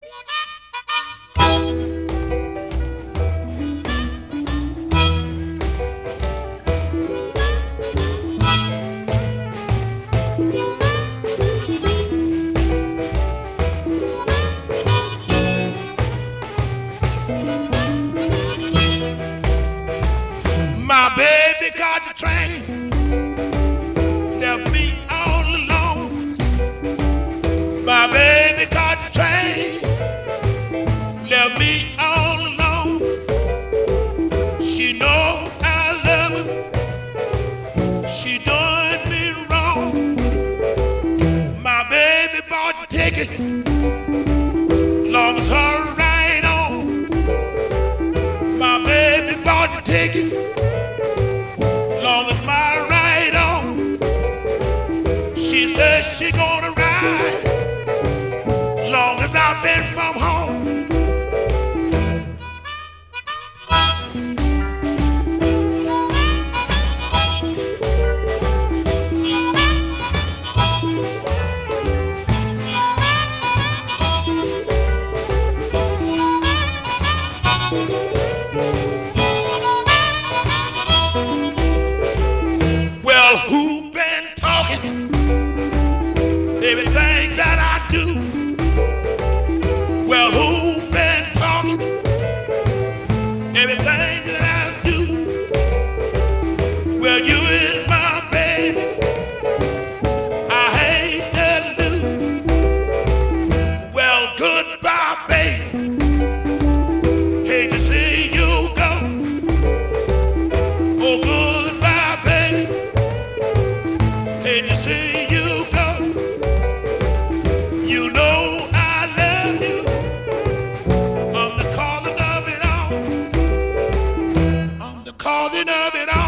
My baby got the train, left me all alone. My baby got the train, left me all alone. She know I love her, she done me wrong. My baby bought the ticket, long as her ride on. My baby bought the ticket, long as my ride on. She says she gonna ride long as I've been from home. Well, who been talking? Everything that I do. Well, who been talking? Everything that I do. Well, you is my baby, I hate to lose. Well, goodbye, baby, hate to see you go. Oh, goodbye, baby, hate to see you go. You know I love you, I'm the causing of it all. I'm the causing of it all.